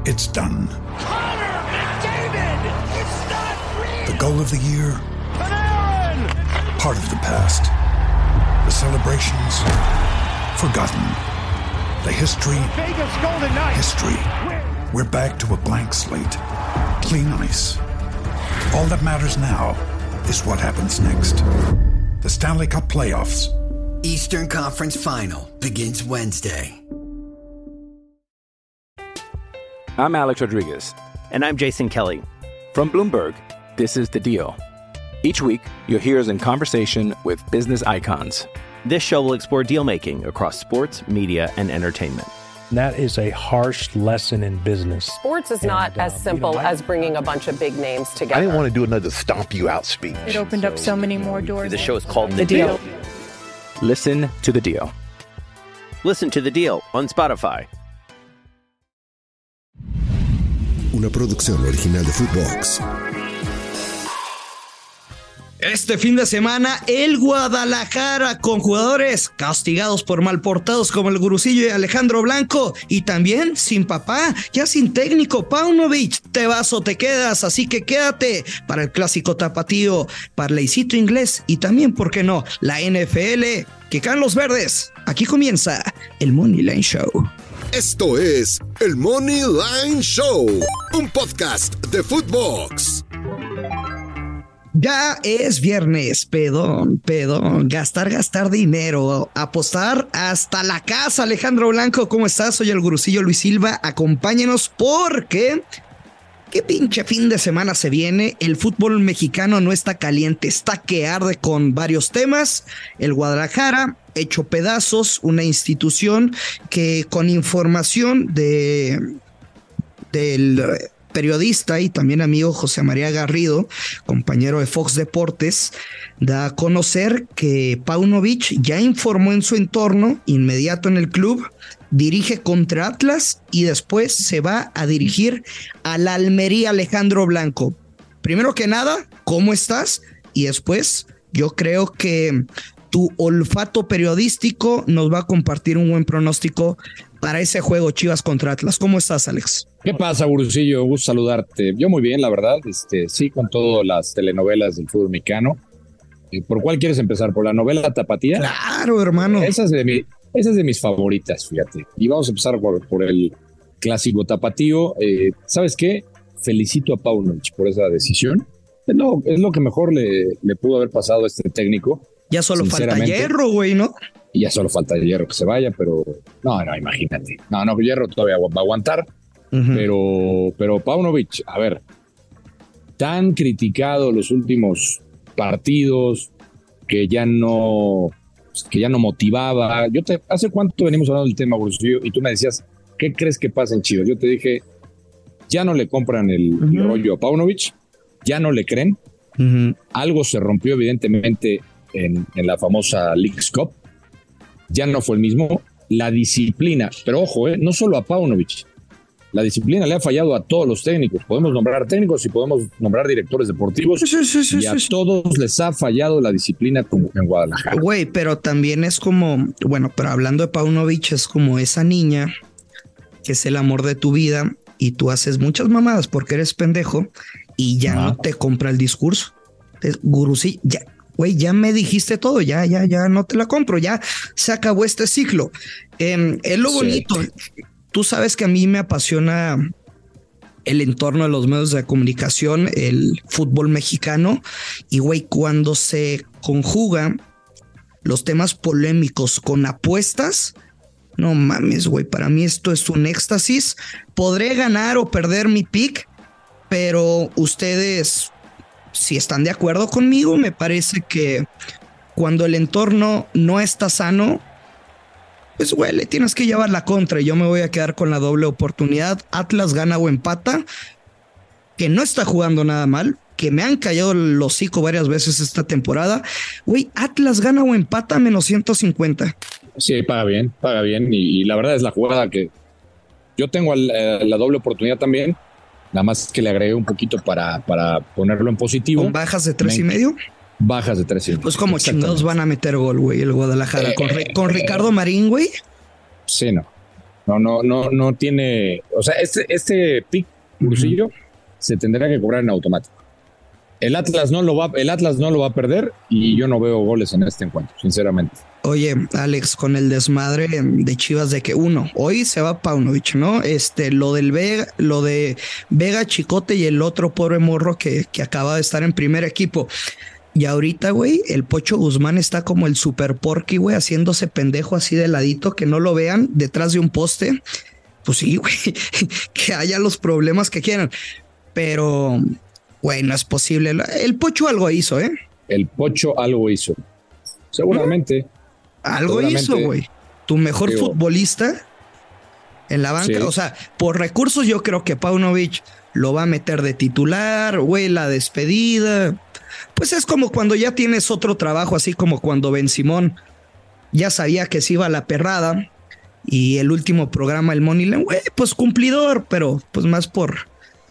It's done. Connor McDavid! It's not real! The goal of the year? Panarin! Part of the past. The celebrations? Forgotten. The history? Vegas Golden Knights! History. We're back to a blank slate. Clean ice. All that matters now is what happens next. The Stanley Cup Playoffs. Eastern Conference Final begins Wednesday. I'm Alex Rodriguez. And I'm Jason Kelly. From Bloomberg, this is The Deal. Each week, you'll hear us in conversation with business icons. This show will explore deal-making across sports, media, and entertainment. That is a harsh lesson in business. Sports is not as simple as bringing a bunch of big names together. I didn't want to do another stomp you out speech. It opened up so many more doors. The show is called The Deal. Listen to The Deal. Listen to The Deal on Spotify. Una producción original de Footbox. Este fin de semana, el Guadalajara con jugadores castigados por malportados como el Gurusillo y Alejandro Blanco, y también sin papá, ya sin técnico, Paunovic. Te vas o te quedas, así que quédate para el clásico tapatío, parleycito inglés y también, ¿por qué no?, la NFL, que caen los verdes. Aquí comienza el Money Line Show. Esto es el Money Line Show, un podcast de Footbox. Ya es viernes, pedón, gastar dinero, apostar hasta la casa. Alejandro Blanco, ¿cómo estás? Soy el Gurusillo Luis Silva, acompáñenos porque qué pinche fin de semana se viene. El fútbol mexicano no está caliente, está que arde con varios temas. El Guadalajara hecho pedazos, una institución que con información del periodista y también amigo José María Garrido, compañero de Fox Deportes, da a conocer que Paunovic ya informó en su entorno inmediato en el club, dirige contra Atlas y después se va a dirigir a la Almería. Alejandro Blanco, primero que nada, ¿cómo estás? Y después, yo creo que tu olfato periodístico nos va a compartir un buen pronóstico para ese juego Chivas contra Atlas. ¿Cómo estás, Alex? ¿Qué pasa, Gurusillo? Gusto saludarte. Yo muy bien, la verdad. Sí, con todas las telenovelas del fútbol mexicano. ¿Por cuál quieres empezar? ¿Por la novela Tapatía? Claro, hermano. Esa es de mis favoritas, fíjate. Y vamos a empezar por el clásico tapatío. ¿Sabes qué? Felicito a Paunovic por esa decisión. No, es lo que mejor le pudo haber pasado a este técnico. Ya solo falta Hierro, güey, ¿no? Y ya solo falta Hierro que se vaya, pero no, imagínate. No, Hierro todavía va a aguantar. Pero Paunovic, a ver, tan criticado los últimos partidos, que ya no motivaba. ¿Hace cuánto venimos hablando del tema, Gurusillo? Y tú me decías, ¿qué crees que pasa en Chivas? Yo te dije, ya no le compran el rollo a Paunovic, ya no le creen. Algo se rompió evidentemente en la famosa Leagues Cup. Ya no fue el mismo. La disciplina, pero ojo, no solo a Paunovic. La disciplina le ha fallado a todos los técnicos. Podemos nombrar técnicos y podemos nombrar directores deportivos. Y a todos les ha fallado la disciplina como en Guadalajara. Güey, pero también es como, bueno, pero hablando de Paunovic, es como esa niña que es el amor de tu vida y tú haces muchas mamadas porque eres pendejo y ya no te compra el discurso. Gurusillo, ya. Güey, ya me dijiste todo, ya no te la compro, ya se acabó este ciclo. Es lo bonito. Tú sabes que a mí me apasiona el entorno de los medios de comunicación, el fútbol mexicano, y güey, cuando se conjugan los temas polémicos con apuestas, no mames, güey, para mí esto es un éxtasis. Podré ganar o perder mi pick, pero ustedes, si están de acuerdo conmigo, me parece que cuando el entorno no está sano, pues güey, le tienes que llevar la contra y yo me voy a quedar con la doble oportunidad. Atlas gana o empata, que no está jugando nada mal, que me han callado el hocico varias veces esta temporada. Güey, Atlas gana o empata menos 150. Sí, paga bien y la verdad es la jugada que yo tengo la doble oportunidad también. Nada más que le agregué un poquito para ponerlo en positivo. ¿Con bajas de 3.5? Bajas de 3.5. Pues como chingados van a meter gol, güey, el Guadalajara. Con Ricardo Marín, güey. Sí, no. No tiene, o sea, este pick Gurusillo se tendrá que cobrar en automático. El Atlas no lo va a perder y yo no veo goles en este encuentro, sinceramente. Oye, Alex, con el desmadre de Chivas de que hoy se va Paunovic, ¿no? Lo de Vega, Chicote y el otro pobre morro que acaba de estar en primer equipo. Y ahorita, güey, el Pocho Guzmán está como el Super Porky, güey, haciéndose pendejo así de ladito, que no lo vean detrás de un poste. Pues sí, güey, que haya los problemas que quieran. Pero, güey, no es posible. El Pocho algo hizo, ¿eh? El Pocho algo hizo. Seguramente. Algo hizo, güey. Tu mejor futbolista en la banca. Sí. O sea, por recursos yo creo que Paunovic lo va a meter de titular, güey, la despedida. Pues es como cuando ya tienes otro trabajo, así como cuando Ben Simón ya sabía que se iba a la perrada y el último programa, el Moneyline, güey, pues cumplidor, pero pues más por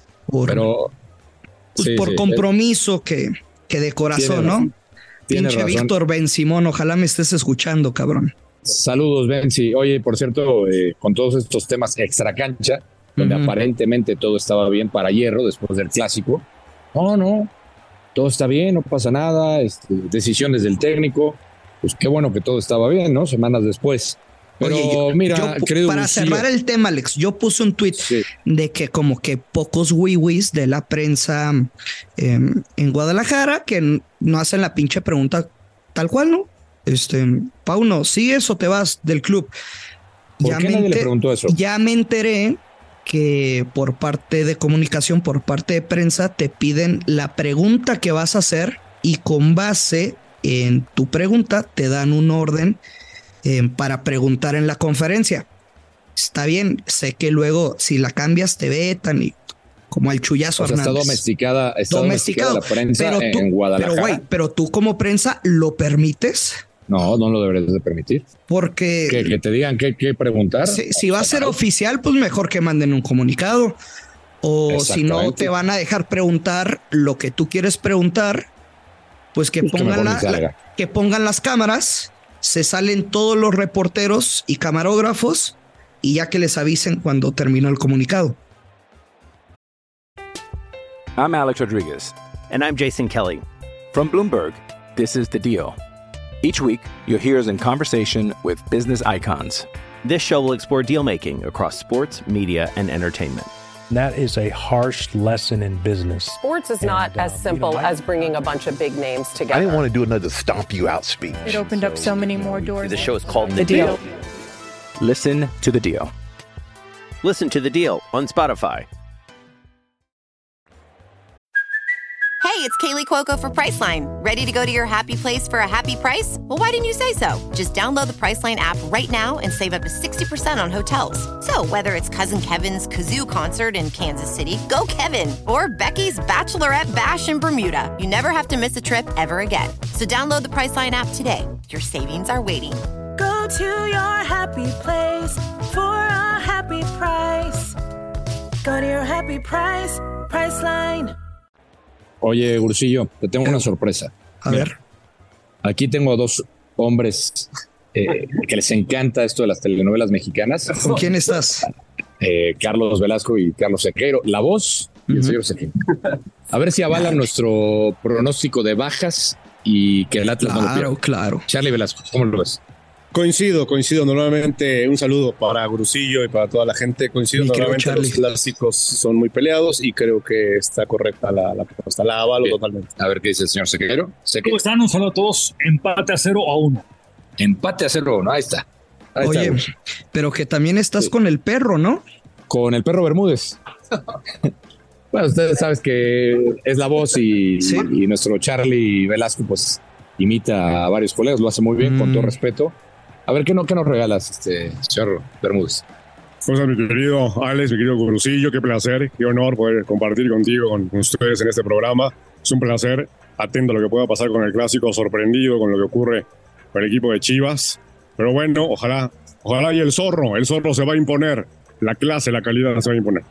compromiso que de corazón, ¿no? Pinche Víctor Ben Simón, ojalá me estés escuchando, cabrón. Saludos, Benzi. Oye, por cierto, con todos estos temas extracancha, donde aparentemente todo estaba bien para Hierro después del clásico. No, todo está bien, no pasa nada, decisiones del técnico, pues qué bueno que todo estaba bien, ¿no? Semanas después. Pero oye, mira, para cerrar el tema, Alex, yo puse un tweet de que como que pocos wiwis de la prensa en Guadalajara que no hacen la pinche pregunta tal cual, ¿no? Pauno, ¿sigues o te vas del club? ¿Por qué nadie le preguntó eso? Ya me enteré que por parte de comunicación, por parte de prensa, te piden la pregunta que vas a hacer y con base en tu pregunta te dan un orden para preguntar en la conferencia. Está bien, sé que luego si la cambias te vetan y como el Chullazo Hernández. Está domesticada la prensa en Guadalajara. Pero tú como prensa ¿lo permites? No lo deberías de permitir. Porque que te digan qué preguntar. Si va a ser oficial, pues mejor que manden un comunicado. O si no te van a dejar preguntar lo que tú quieres preguntar, pues que pongan las cámaras, se salen todos los reporteros y camarógrafos y ya que les avisen cuando terminó el comunicado. I'm Alex Rodriguez. And I'm Jason Kelly. From Bloomberg, this is The Deal. Each week, you'll hear us in conversation with business icons. This show will explore deal-making across sports, media, and entertainment. That is a harsh lesson in business. Sports is not as simple as bringing a bunch of big names together. I didn't want to do another stomp you out speech. It opened up so many more doors. The show is called The Deal. Listen to The Deal. Listen to The Deal on Spotify. Hey, it's Kaylee Cuoco for Priceline. Ready to go to your happy place for a happy price? Well, why didn't you say so? Just download the Priceline app right now and save up to 60% on hotels. So whether it's Cousin Kevin's Kazoo Concert in Kansas City, go Kevin, or Becky's Bachelorette Bash in Bermuda, you never have to miss a trip ever again. So download the Priceline app today. Your savings are waiting. Go to your happy place for a happy price. Go to your happy price, Priceline. Oye, Gurusillo, te tengo una sorpresa. A ver. Aquí tengo a dos hombres que les encanta esto de las telenovelas mexicanas. ¿Con quién estás? Carlos Velasco y Carlos Sequeiro. La voz y el señor Sequeiro. A ver si avalan nuestro pronóstico de bajas y que el Atlas no lo pierda. Claro. Charlie Velasco, ¿cómo lo ves? Coincido. Normalmente un saludo para Gurusillo y para toda la gente. Coincido, normalmente los clásicos son muy peleados y creo que está correcta la propuesta. La avalo totalmente. A ver qué dice el señor Sequeiro. ¿Cómo están? Un saludo a todos. Empate a 0-1. Empate a 0-1, ahí está. Oye, pero que también estás con el perro, ¿no? Con el perro Bermúdez. Bueno, ustedes saben que es la voz y nuestro Charlie Velasco pues imita a varios colegas, lo hace muy bien, con todo respeto. A ver, ¿qué nos regalas, señor Bermúdez? Pues mi querido Alex, mi querido Gurusillo, qué placer, qué honor poder compartir contigo, con ustedes en este programa. Es un placer, atento a lo que pueda pasar con el clásico, sorprendido con lo que ocurre con el equipo de Chivas. Pero bueno, ojalá y el zorro se va a imponer. La clase, la calidad se va a imponer.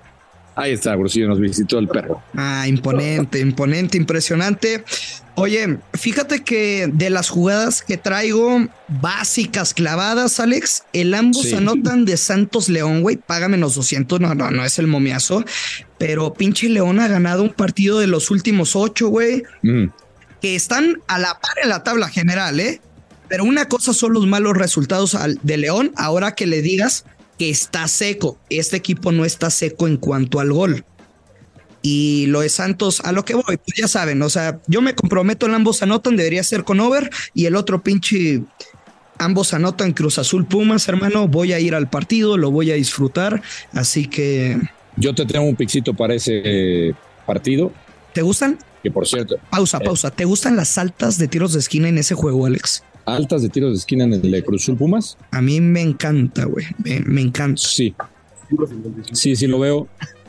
Ahí está, Grusillo, nos visitó el perro. Imponente, impresionante. Oye, fíjate que de las jugadas que traigo básicas, clavadas, Alex, ambos anotan de Santos León, güey, paga menos 200, no es el momiazo, pero pinche León ha ganado un partido de los últimos 8, güey, que están a la par en la tabla general, pero una cosa son los malos resultados de León, ahora que le digas que está seco, este equipo no está seco en cuanto al gol. Y lo de Santos, a lo que voy, pues ya saben, o sea, yo me comprometo en ambos anotan, debería ser con over, y el otro pinche, ambos anotan Cruz Azul Pumas, hermano, voy a ir al partido, lo voy a disfrutar, así que... Yo te tengo un pixito para ese partido. ¿Te gustan? Que por cierto... Pausa, ¿te gustan las altas de tiros de esquina en ese juego, Alex? ¿Altas de tiros de esquina en el de Cruz Azul Pumas? A mí me encanta, güey, me encanta. Sí, lo veo,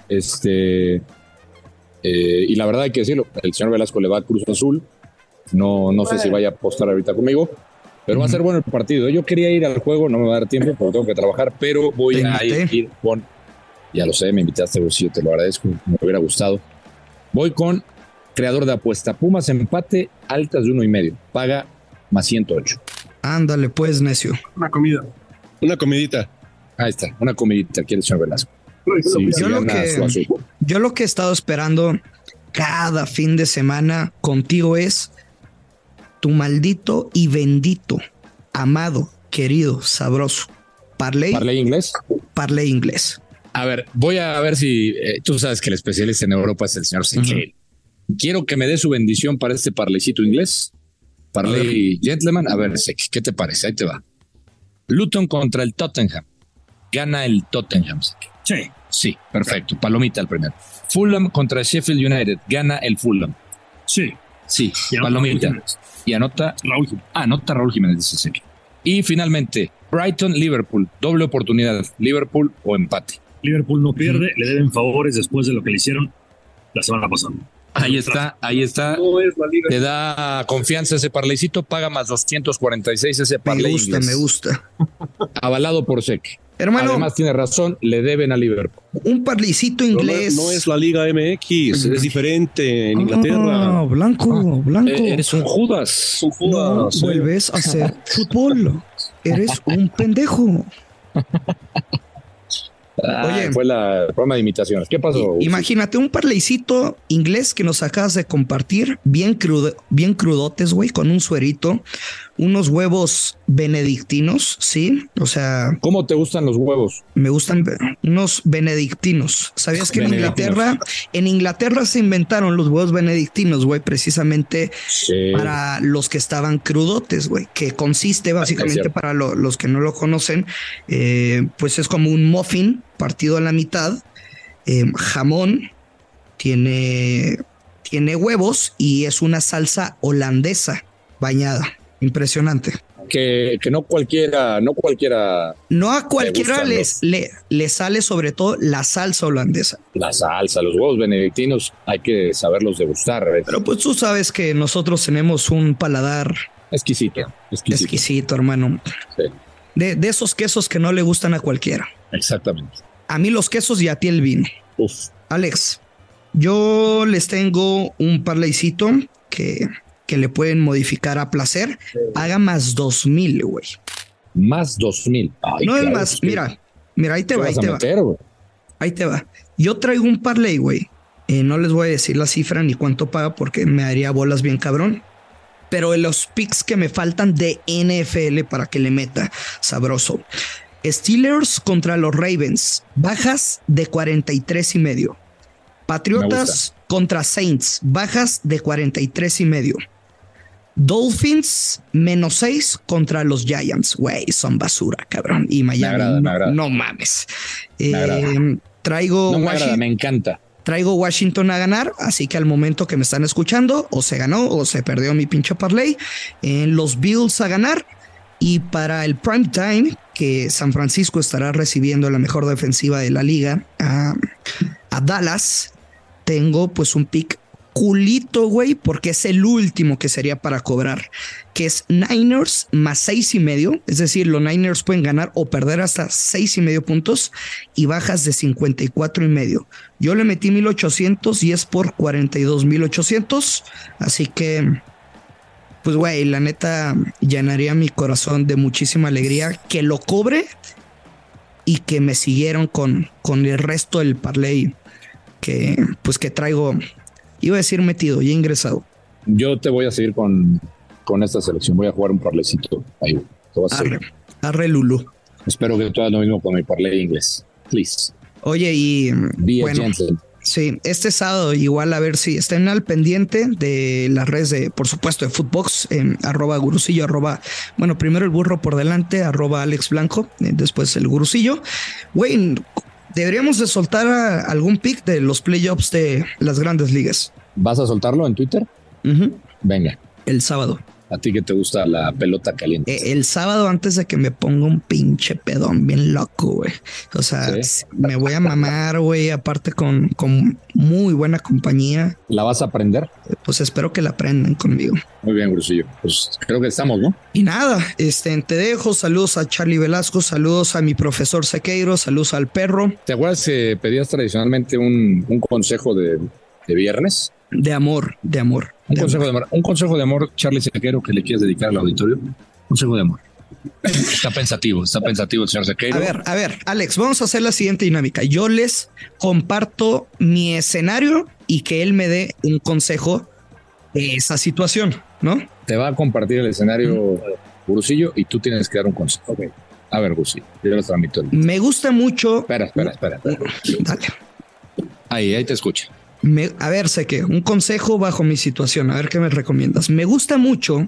y la verdad hay que decirlo, el señor Velasco le va a Cruz Azul, no sé si vaya a apostar ahorita conmigo, pero va a ser bueno el partido. Yo quería ir al juego, no me va a dar tiempo porque tengo que trabajar, pero voy a ir con, ya lo sé, me invitaste, Bolsillo, te lo agradezco, me hubiera gustado. Voy con creador de apuesta, Pumas empate, altas de 1.5, paga más 108. Ándale pues, necio. Una comidita. Ahí está, una comidita, quiere el señor Velasco. Sí, yo lo que he estado esperando cada fin de semana contigo es tu maldito y bendito, amado, querido, sabroso parlay inglés. Parlay inglés. A ver, voy a ver si tú sabes que el especialista en Europa es el señor Siquel. Quiero que me dé su bendición para este parlaycito inglés. Parlay gentleman. A ver, ¿qué te parece? Ahí te va. Luton contra el Tottenham. Gana el Tottenham. Sí, perfecto. Palomita el primero. Fulham contra Sheffield United. Gana el Fulham. Sí, palomita. Y anota Raúl Jiménez, dice Seque. Y finalmente, Brighton-Liverpool. Doble oportunidad. Liverpool o empate. Liverpool no pierde, le deben favores después de lo que le hicieron la semana pasada. Ahí está. Te da confianza ese parlaycito, paga más 246 ese parlay. Me gusta. Avalado por Seque. Hermano, además tiene razón, le deben a Liverpool. Un parlaycito inglés. No es la Liga MX, es diferente en Inglaterra. Blanco. Eres un Judas. No vuelves a hacer fútbol. Eres un pendejo. Oye, fue la programa de imitaciones. ¿Qué pasó? Imagínate un parlaycito inglés que nos acabas de compartir, bien crudotes, güey, con un suerito, unos huevos benedictinos, ¿sí? O sea... ¿Cómo te gustan los huevos? Me gustan unos benedictinos. ¿Sabías que en Inglaterra se inventaron los huevos benedictinos, güey, precisamente para los que estaban crudotes, güey, que consiste básicamente para los que no lo conocen, pues es como un muffin partido a la mitad, jamón, tiene huevos y es una salsa holandesa bañada. Impresionante. Que no cualquiera. No a cualquiera le sale sobre todo la salsa holandesa. La salsa, los huevos benedictinos hay que saberlos degustar. Pero pues tú sabes que nosotros tenemos un paladar exquisito, hermano. Sí. De esos quesos que no le gustan a cualquiera. Exactamente. A mí los quesos y a ti el vino. Uf. Alex, yo les tengo un parlaycito que le pueden modificar a placer. Haga más 2,000, güey. Más 2,000. No es más. Mira, ahí te va. Ahí te va. Yo traigo un parlay, güey. No les voy a decir la cifra ni cuánto paga porque me haría bolas bien cabrón. Pero en los picks que me faltan de NFL para que le meta sabroso. Steelers contra los Ravens. Bajas de 43.5. Patriotas contra Saints. Bajas de 43.5. Dolphins -6 contra los Giants. Güey, son basura, cabrón. Y Miami, me agrada. No mames. Me encanta. Traigo Washington a ganar, así que al momento que me están escuchando, o se ganó o se perdió mi pinche parlay. Los Bills a ganar. Y para el prime time, que San Francisco estará recibiendo la mejor defensiva de la liga, a Dallas, tengo pues un pick culito, güey, porque es el último que sería para cobrar, que es Niners más 6.5. Es decir, los Niners pueden ganar o perder hasta 6.5 puntos y bajas de 54.5. Yo le metí 1,800 y es por 42,800. Así que, pues, güey, la neta llenaría mi corazón de muchísima alegría que lo cobre y que me siguieron con el resto del parlay que, pues, que traigo. Iba a decir metido, ya ingresado. Yo te voy a seguir con esta selección. Voy a jugar un parlecito ahí. Arre Lulu. Espero que tú hagas lo mismo con mi parlay inglés. Please. Oye, y bueno, Jensen. Sí, este sábado igual a ver si estén al pendiente de las redes de, por supuesto, de Footbox, @gurusillo, bueno, primero el burro por delante, @Alex Blanco, después el gurusillo. Güey, deberíamos de soltar algún pick de los playoffs de las grandes ligas. ¿Vas a soltarlo en Twitter? Venga. El sábado. A ti que te gusta la pelota caliente. El sábado, antes de que me ponga un pinche pedón bien loco, güey. O sea, ¿sí? Me voy a mamar, güey, aparte con muy buena compañía. ¿La vas a aprender? Pues espero que la aprendan conmigo. Muy bien, Gurusillo. Pues creo que estamos, ¿no? Y nada, te dejo. Saludos a Charlie Velasco, saludos a mi profesor Sequeiro, saludos al perro. ¿Te acuerdas que pedías tradicionalmente un consejo de viernes? De amor. Un consejo de amor, Charlie Sequeiro, que le quieres dedicar al auditorio. Consejo de amor. Está pensativo el señor Sequeiro. A ver, Alex, vamos a hacer la siguiente dinámica. Yo les comparto mi escenario y que él me dé un consejo de esa situación, ¿no? Te va a compartir el escenario, Gurusillo, y tú tienes que dar un consejo. Okay. A ver, Gurusillo, yo lo transmito. Me gusta mucho. Espera. Dale. Ahí te escucha. A ver, sé que un consejo bajo mi situación. A ver qué me recomiendas. Me gusta mucho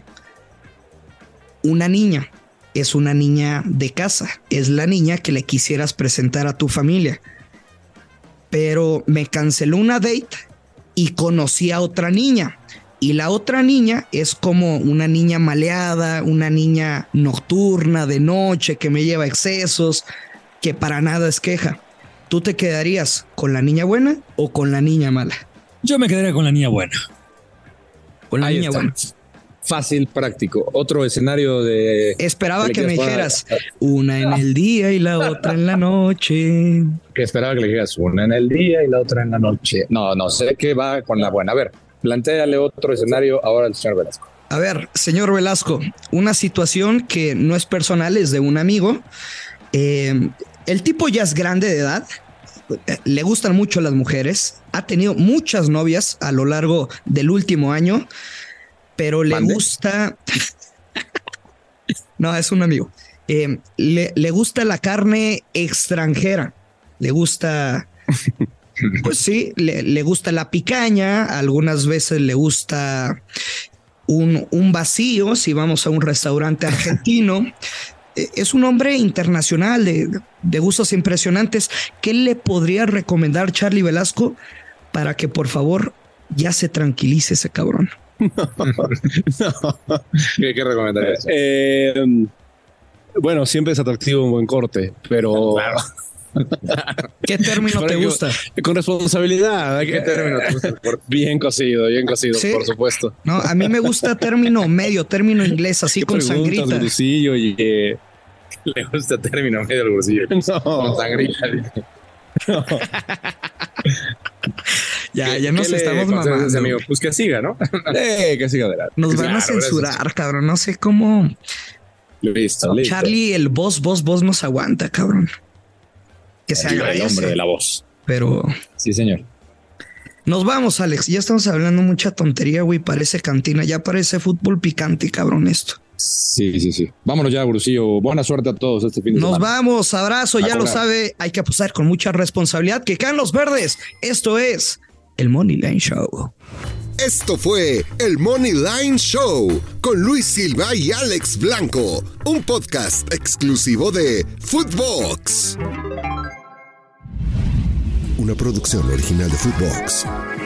una niña. Es una niña de casa. Es la niña que le quisieras presentar a tu familia. Pero me canceló una date y conocí a otra niña. Y la otra niña es como una niña maleada, una niña nocturna de noche que me lleva excesos, que para nada es queja. ¿Tú te quedarías con la niña buena o con la niña mala? Yo me quedaría con la niña buena. Con la niña buena. Fácil, práctico. Otro escenario de... Esperaba que me dijeras una en el día y la otra en la noche. Que esperaba que le dijeras una en el día y la otra en la noche. No, sé que va con la buena. A ver, plantéale otro escenario ahora al señor Velasco. A ver, señor Velasco, una situación que no es personal, es de un amigo. El tipo ya es grande de edad, le gustan mucho las mujeres, ha tenido muchas novias a lo largo del último año, pero le gusta... No, es un amigo. Le gusta la carne extranjera, le gusta... Pues sí, le gusta la picaña, algunas veces le gusta un vacío si vamos a un restaurante argentino. Es un hombre internacional de gustos impresionantes. ¿Qué le podría recomendar Charlie Velasco para que por favor ya se tranquilice ese cabrón? ¿Qué recomendarías? Bueno, siempre es atractivo un buen corte, pero... Claro. ¿Qué término te gusta? Con responsabilidad. ¿Qué término te gusta? Bien cocido, ¿sí? Por supuesto. No, a mí me gusta término medio, término inglés, así con sangrita. Gurusillo y le gusta término medio al Gurusillo. No. Con sangrita. No. Ya nos estamos mamando. Amigo? Pues que siga, ¿no? Que siga adelante. Nos van a censurar, cabrón. No sé cómo. Listo. Charlie, el boss nos aguanta, cabrón. Que se haga el hombre de la voz. Pero sí, señor. Nos vamos, Alex. Ya estamos hablando mucha tontería, güey. Parece cantina, ya parece fútbol picante, cabrón, esto. Sí. Vámonos ya, Gurusillo. Buena suerte a todos este fin de semana. Nos vamos, abrazo, ya lo sabe. Hay que apostar con mucha responsabilidad. Que caen los verdes. Esto es el Money Line Show. Esto fue el Money Line Show con Luis Silva y Alex Blanco, un podcast exclusivo de Footbox. Una producción original de Footbox.